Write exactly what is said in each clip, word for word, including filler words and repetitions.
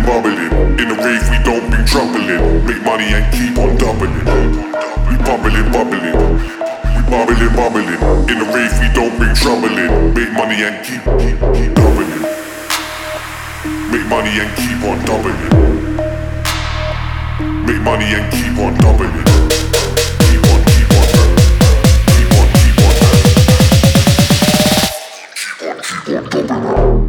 bubbling. In the rave we don't bring trouble in. Make money and keep on doubling. We bubbling, bubbling. We bubbling, bubbling. In the rave we don't bring trouble in. Make money and keep, keep, keep doubling. Make money and keep on doubling. Make money and keep on doubling. Keep on, keep on, keep on, keep on, keep on, keep on doubling.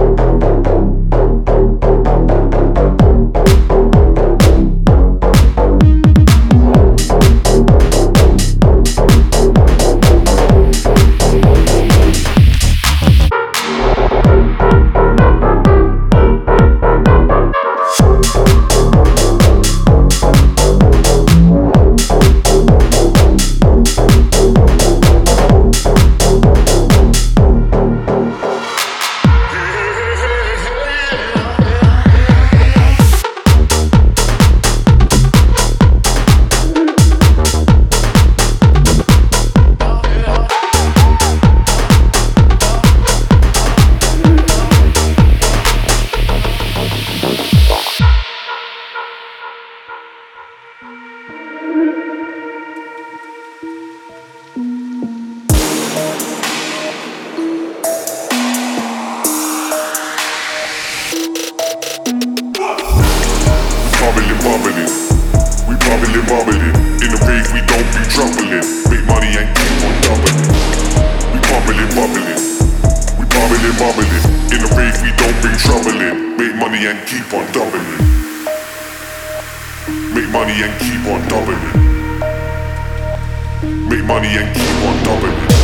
Bubbling, bubbling, we bubbling, bubbling. In the rave we don't be troubling. Make money and keep on doubling. We bubbling, bubbling, we bubbling, bubbling. In the rave we don't bring trouble in. Make money and keep on doubling. Make money and keep on doubling. Make money and keep on doubling.